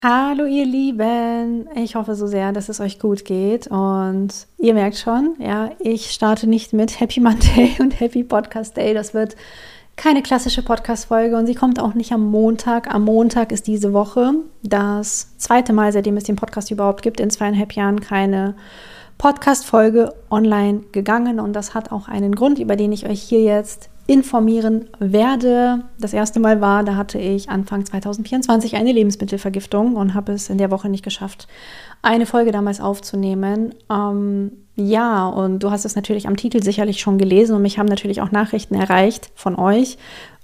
Hallo ihr Lieben, ich hoffe so sehr, dass es euch gut geht und ihr merkt schon, ja, ich starte nicht mit Happy Monday und Happy Podcast Day, das wird keine klassische Podcast-Folge und sie kommt auch nicht am Montag. Am Montag ist diese Woche das zweite Mal, seitdem es den Podcast überhaupt gibt, in 2,5 Jahren keine Podcast-Folge online gegangen und das hat auch einen Grund, über den ich euch hier jetzt informieren werde. Das erste Mal war, da hatte ich Anfang 2024 eine Lebensmittelvergiftung und habe es in der Woche nicht geschafft, eine Folge damals aufzunehmen. Ja, und du hast es natürlich am Titel sicherlich schon gelesen und mich haben natürlich auch Nachrichten erreicht von euch,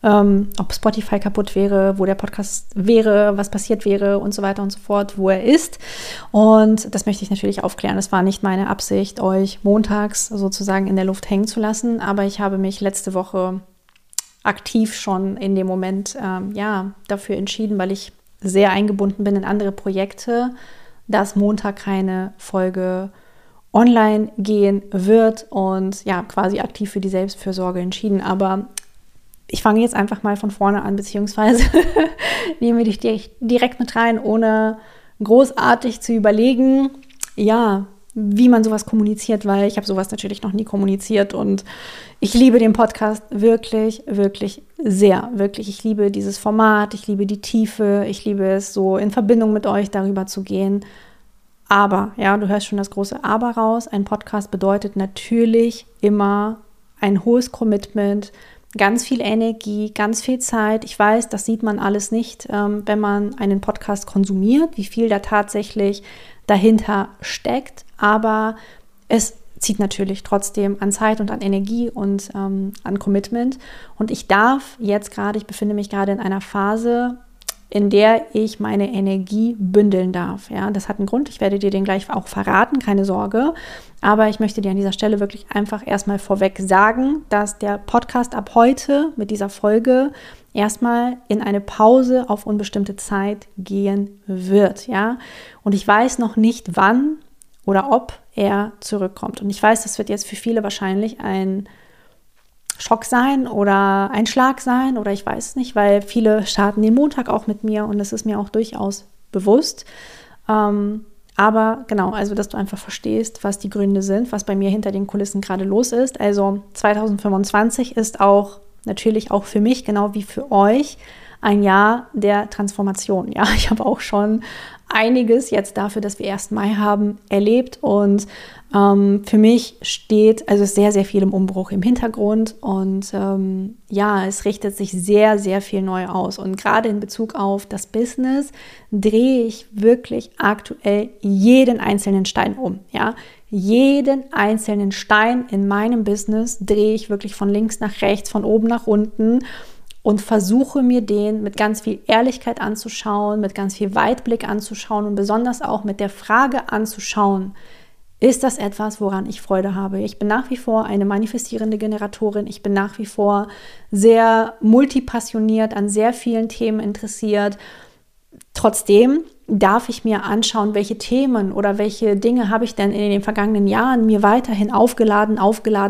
ob Spotify kaputt wäre, wo der Podcast wäre, was passiert wäre und so weiter und so fort, wo er ist. Und das möchte ich natürlich aufklären. Es war nicht meine Absicht, euch montags sozusagen in der Luft hängen zu lassen, aber ich habe mich letzte Woche aktiv schon in dem Moment dafür entschieden, weil ich sehr eingebunden bin in andere Projekte, dass Montag keine Folge online gehen wird und ja, quasi aktiv für die Selbstfürsorge entschieden. Aber ich fange jetzt einfach mal von vorne an, beziehungsweise nehme dich direkt mit rein, ohne großartig zu überlegen, ja, wie man sowas kommuniziert, weil ich habe sowas natürlich noch nie kommuniziert und ich liebe den Podcast wirklich, wirklich sehr, wirklich. Ich liebe dieses Format, ich liebe die Tiefe, ich liebe es, so in Verbindung mit euch darüber zu gehen. Aber, ja, du hörst schon das große Aber raus. Ein Podcast bedeutet natürlich immer ein hohes Commitment, ganz viel Energie, ganz viel Zeit. Ich weiß, das sieht man alles nicht, wenn man einen Podcast konsumiert, wie viel da tatsächlich dahinter steckt. Aber es zieht natürlich trotzdem an Zeit und an Energie und an Commitment. Und ich befinde mich gerade in einer Phase, in der ich meine Energie bündeln darf. Ja, das hat einen Grund, ich werde dir den gleich auch verraten, keine Sorge. Aber ich möchte dir an dieser Stelle wirklich einfach erstmal vorweg sagen, dass der Podcast ab heute mit dieser Folge erstmal in eine Pause auf unbestimmte Zeit gehen wird. Ja, und ich weiß noch nicht, wann oder ob er zurückkommt. Und ich weiß, das wird jetzt für viele wahrscheinlich ein Schock sein oder ein Schlag sein oder ich weiß es nicht, weil viele starten den Montag auch mit mir und das ist mir auch durchaus bewusst. Aber genau, also dass du einfach verstehst, was die Gründe sind, was bei mir hinter den Kulissen gerade los ist. Also 2025 ist auch natürlich auch für mich, genau wie für euch, ein Jahr der Transformation. Ja, ich habe auch schon einiges jetzt dafür, dass wir 1. Mai haben, erlebt und für mich steht also sehr, sehr viel im Umbruch im Hintergrund und es richtet sich sehr, sehr viel neu aus und gerade in Bezug auf das Business drehe ich wirklich aktuell jeden einzelnen Stein um, ja, jeden einzelnen Stein in meinem Business drehe ich wirklich von links nach rechts, von oben nach unten und versuche mir den mit ganz viel Ehrlichkeit anzuschauen, mit ganz viel Weitblick anzuschauen und besonders auch mit der Frage anzuschauen, ist das etwas, woran ich Freude habe? Ich bin nach wie vor eine manifestierende Generatorin. Ich bin nach wie vor sehr multipassioniert, an sehr vielen Themen interessiert. Trotzdem darf ich mir anschauen, welche Themen oder welche Dinge habe ich denn in den vergangenen Jahren mir weiterhin aufgeladen,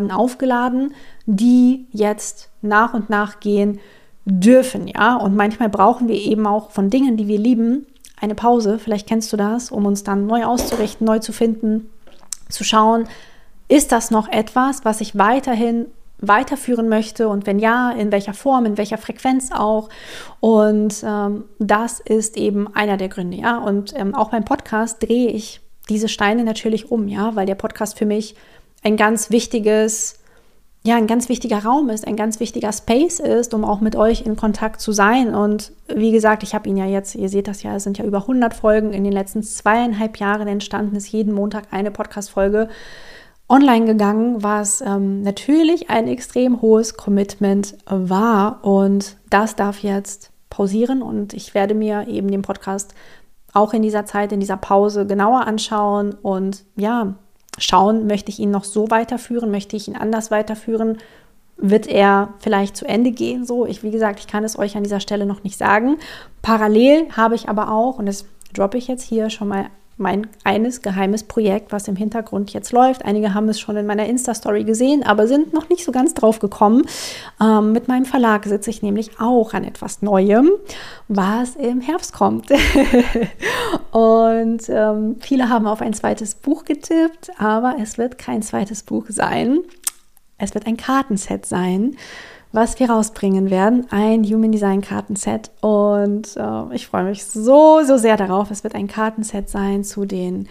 die jetzt nach und nach gehen dürfen, ja. Und manchmal brauchen wir eben auch von Dingen, die wir lieben, eine Pause. Vielleicht kennst du das, um uns dann neu auszurichten, neu zu finden, zu schauen, ist das noch etwas, was ich weiterhin weiterführen möchte und wenn ja, in welcher Form, in welcher Frequenz auch. Und das ist eben einer der Gründe, ja. Und auch beim Podcast drehe ich diese Steine natürlich um, ja, weil der Podcast für mich ein ganz wichtiger Raum ist, ein ganz wichtiger Space ist, um auch mit euch in Kontakt zu sein. Und wie gesagt, ich habe ihn ja jetzt, ihr seht das ja, es sind ja über 100 Folgen in den letzten 2,5 Jahren entstanden, ist jeden Montag eine Podcast-Folge online gegangen, was natürlich ein extrem hohes Commitment war. Und das darf jetzt pausieren und ich werde mir eben den Podcast auch in dieser Zeit, in dieser Pause genauer anschauen und ja, schauen, möchte ich ihn noch so weiterführen, möchte ich ihn anders weiterführen, wird er vielleicht zu Ende gehen, so. Wie gesagt, ich kann es euch an dieser Stelle noch nicht sagen. Parallel habe ich aber auch, und das droppe ich jetzt hier schon mal mein eines geheimes Projekt, was im Hintergrund jetzt läuft. Einige haben es schon in meiner Insta-Story gesehen, aber sind noch nicht so ganz drauf gekommen. Mit meinem Verlag sitze ich nämlich auch an etwas Neuem, was im Herbst kommt. Und viele haben auf ein zweites Buch getippt, aber es wird kein zweites Buch sein. Es wird ein Kartenset sein, was wir rausbringen werden, ein Human Design Kartenset, und ich freue mich so sehr darauf. Es wird ein Kartenset sein zu den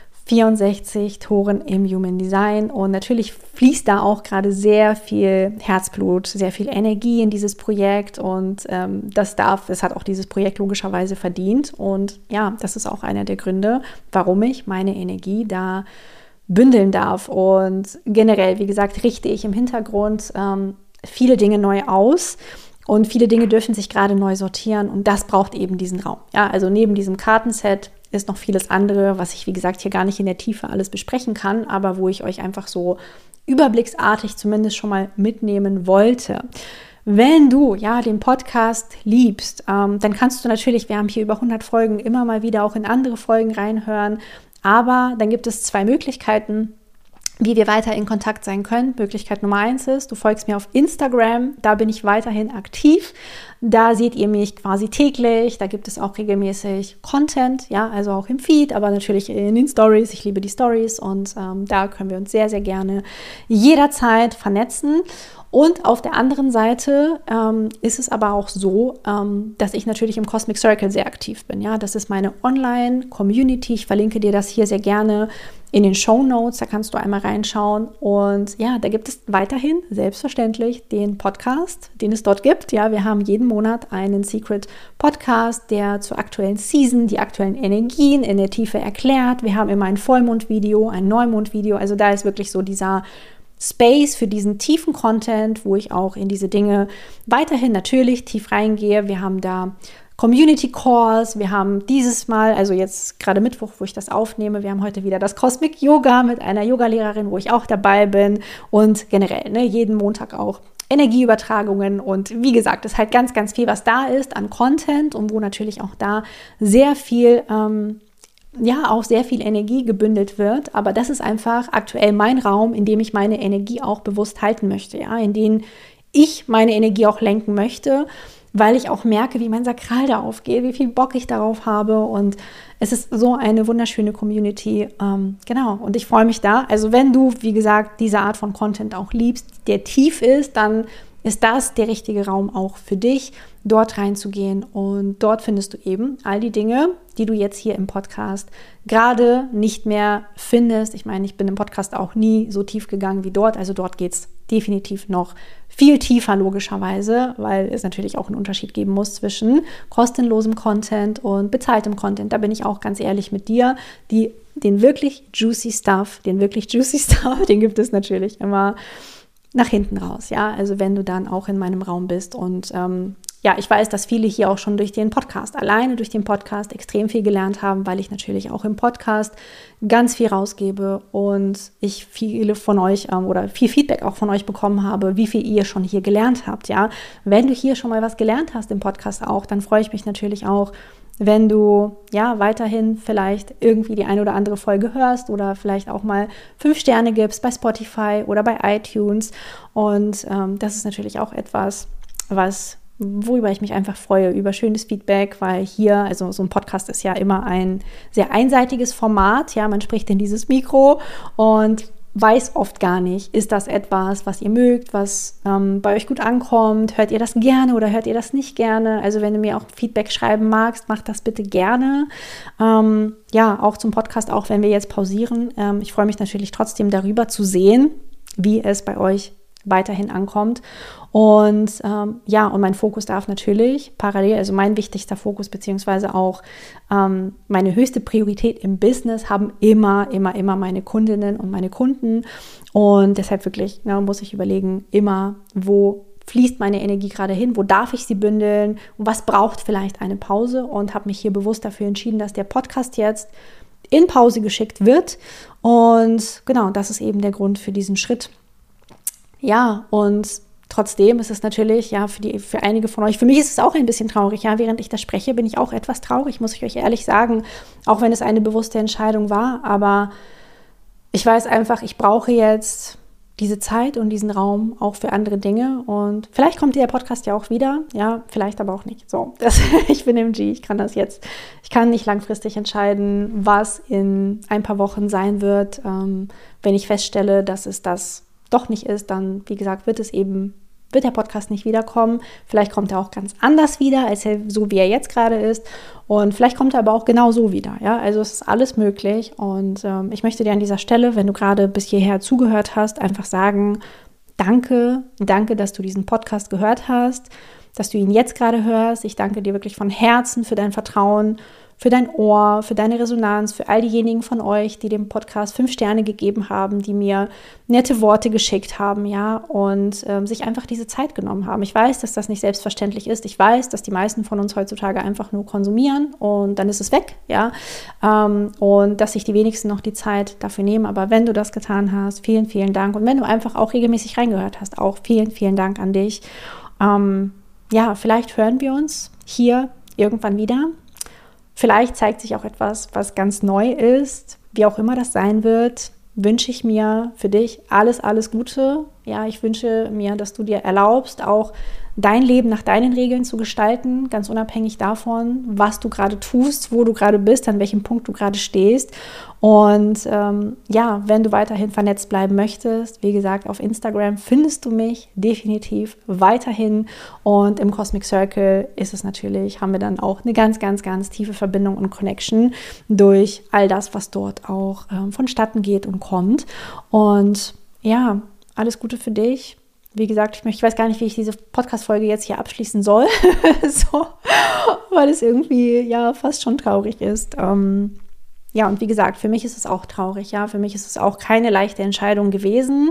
64 Toren im Human Design, und natürlich fließt da auch gerade sehr viel Herzblut, sehr viel Energie in dieses Projekt, und das hat auch dieses Projekt logischerweise verdient, und ja, das ist auch einer der Gründe, warum ich meine Energie da bündeln darf. Und generell, wie gesagt, richte ich im Hintergrund viele Dinge neu aus, und viele Dinge dürfen sich gerade neu sortieren, und das braucht eben diesen Raum. Ja, also neben diesem Kartenset ist noch vieles andere, was ich, wie gesagt, hier gar nicht in der Tiefe alles besprechen kann, aber wo ich euch einfach so überblicksartig zumindest schon mal mitnehmen wollte. Wenn du ja den Podcast liebst, dann kannst du natürlich, wir haben hier über 100 Folgen, immer mal wieder auch in andere Folgen reinhören, aber dann gibt es 2 Möglichkeiten, wie wir weiter in Kontakt sein können. Möglichkeit Nummer 1 ist, du folgst mir auf Instagram, da bin ich weiterhin aktiv. Da seht ihr mich quasi täglich, da gibt es auch regelmäßig Content, ja, also auch im Feed, aber natürlich in den Stories. Ich liebe die Stories, und da können wir uns sehr gerne jederzeit vernetzen. Und auf der anderen Seite ist es aber auch so, dass ich natürlich im Cosmic Circle sehr aktiv bin. Ja, das ist meine Online-Community. Ich verlinke dir das hier sehr gerne in den Shownotes. Da kannst du einmal reinschauen. Und ja, da gibt es weiterhin selbstverständlich den Podcast, den es dort gibt. Ja, wir haben jeden Monat einen Secret Podcast, der zur aktuellen Season, die aktuellen Energien in der Tiefe erklärt. Wir haben immer ein Vollmondvideo, ein Neumondvideo. Also da ist wirklich so dieser Space für diesen tiefen Content, wo ich auch in diese Dinge weiterhin natürlich tief reingehe. Wir haben da Community Calls, wir haben dieses Mal, also jetzt gerade Mittwoch, wo ich das aufnehme, wir haben heute wieder das Cosmic Yoga mit einer Yogalehrerin, wo ich auch dabei bin, und generell jeden Montag auch Energieübertragungen, und wie gesagt, es ist halt ganz viel, was da ist an Content, und wo natürlich auch da sehr viel auch sehr viel Energie gebündelt wird, aber das ist einfach aktuell mein Raum, in dem ich meine Energie auch bewusst halten möchte, ja, in dem ich meine Energie auch lenken möchte, weil ich auch merke, wie mein Sakral da aufgeht, wie viel Bock ich darauf habe, und es ist so eine wunderschöne Community, genau, und ich freue mich da. Also wenn du, wie gesagt, diese Art von Content auch liebst, der tief ist, dann ist das der richtige Raum auch für dich, dort reinzugehen, und dort findest du eben all die Dinge, die du jetzt hier im Podcast gerade nicht mehr findest. Ich meine, ich bin im Podcast auch nie so tief gegangen wie dort, also dort geht es definitiv noch viel tiefer logischerweise, weil es natürlich auch einen Unterschied geben muss zwischen kostenlosem Content und bezahltem Content. Da bin ich auch ganz ehrlich mit dir, den wirklich juicy Stuff, den gibt es natürlich immer nach hinten raus, ja, also wenn du dann auch in meinem Raum bist, und ich weiß, dass viele hier auch schon alleine durch den Podcast extrem viel gelernt haben, weil ich natürlich auch im Podcast ganz viel rausgebe und ich viele von euch oder viel Feedback auch von euch bekommen habe, wie viel ihr schon hier gelernt habt, ja. Wenn du hier schon mal was gelernt hast im Podcast auch, dann freue ich mich natürlich auch, wenn du weiterhin vielleicht irgendwie die eine oder andere Folge hörst oder vielleicht auch mal 5 Sterne gibst bei Spotify oder bei iTunes. Und das ist natürlich auch etwas, worüber ich mich einfach freue, über schönes Feedback, weil hier, also so ein Podcast ist ja immer ein sehr einseitiges Format. Ja, man spricht in dieses Mikro und weiß oft gar nicht, ist das etwas, was ihr mögt, was bei euch gut ankommt, hört ihr das gerne oder hört ihr das nicht gerne? Also wenn du mir auch Feedback schreiben magst, mach das bitte gerne. Auch zum Podcast, auch wenn wir jetzt pausieren. Ich freue mich natürlich trotzdem darüber zu sehen, wie es bei euch weiterhin ankommt. Und und mein Fokus darf natürlich parallel, also mein wichtigster Fokus beziehungsweise auch meine höchste Priorität im Business haben immer meine Kundinnen und meine Kunden. Und deshalb wirklich muss ich überlegen, immer, wo fließt meine Energie gerade hin, wo darf ich sie bündeln und was braucht vielleicht eine Pause, und habe mich hier bewusst dafür entschieden, dass der Podcast jetzt in Pause geschickt wird. Und genau, das ist eben der Grund für diesen Schritt. Ja, und Trotzdem ist es natürlich, ja, für einige von euch, für mich ist es auch ein bisschen traurig, ja, während ich das spreche, bin ich auch etwas traurig, muss ich euch ehrlich sagen, auch wenn es eine bewusste Entscheidung war, aber ich weiß einfach, ich brauche jetzt diese Zeit und diesen Raum auch für andere Dinge und vielleicht kommt der Podcast ja auch wieder, ja, vielleicht aber auch nicht. So, ich bin MG, ich kann nicht langfristig entscheiden, was in ein paar Wochen sein wird. Wenn ich feststelle, dass es das doch nicht ist, dann, wie gesagt, wird der Podcast nicht wiederkommen. Vielleicht kommt er auch ganz anders wieder, als so wie er jetzt gerade ist. Und vielleicht kommt er aber auch genau so wieder. Ja? Also es ist alles möglich. Und ich möchte dir an dieser Stelle, wenn du gerade bis hierher zugehört hast, einfach sagen, danke, dass du diesen Podcast gehört hast, dass du ihn jetzt gerade hörst. Ich danke dir wirklich von Herzen für dein Vertrauen, für dein Ohr, für deine Resonanz, für all diejenigen von euch, die dem Podcast 5 Sterne gegeben haben, die mir nette Worte geschickt haben, ja, und sich einfach diese Zeit genommen haben. Ich weiß, dass das nicht selbstverständlich ist. Ich weiß, dass die meisten von uns heutzutage einfach nur konsumieren und dann ist es weg, ja, und dass sich die wenigsten noch die Zeit dafür nehmen. Aber wenn du das getan hast, vielen, vielen Dank. Und wenn du einfach auch regelmäßig reingehört hast, auch vielen, vielen Dank an dich. Ja, vielleicht hören wir uns hier irgendwann wieder. Vielleicht zeigt sich auch etwas, was ganz neu ist. Wie auch immer das sein wird, wünsche ich mir für dich alles, alles Gute. Ja, ich wünsche mir, dass du dir erlaubst, auch dein Leben nach deinen Regeln zu gestalten, ganz unabhängig davon, was du gerade tust, wo du gerade bist, an welchem Punkt du gerade stehst. Und ja, wenn du weiterhin vernetzt bleiben möchtest, wie gesagt, auf Instagram findest du mich definitiv weiterhin. Und im Cosmic Circle ist es natürlich, haben wir dann auch eine ganz, ganz, ganz tiefe Verbindung und Connection durch all das, was dort auch vonstatten geht und kommt. Und ja, alles Gute für dich. Wie gesagt, ich weiß gar nicht, wie ich diese Podcast-Folge jetzt hier abschließen soll, so, weil es irgendwie ja fast schon traurig ist. Ja, und wie gesagt, für mich ist es auch traurig, ja, für mich ist es auch keine leichte Entscheidung gewesen,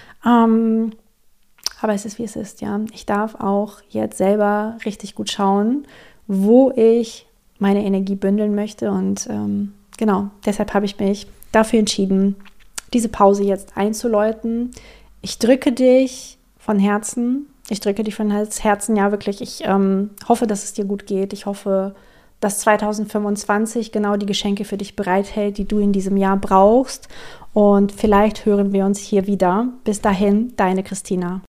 aber es ist, wie es ist, ja. Ich darf auch jetzt selber richtig gut schauen, wo ich meine Energie bündeln möchte und genau, deshalb habe ich mich dafür entschieden, diese Pause jetzt einzuläuten. Ich drücke dich von Herzen. Ich drücke dich von Herzen, ja wirklich. Ich hoffe, dass es dir gut geht. Ich hoffe, dass 2025 genau die Geschenke für dich bereithält, die du in diesem Jahr brauchst. Und vielleicht hören wir uns hier wieder. Bis dahin, deine Christina.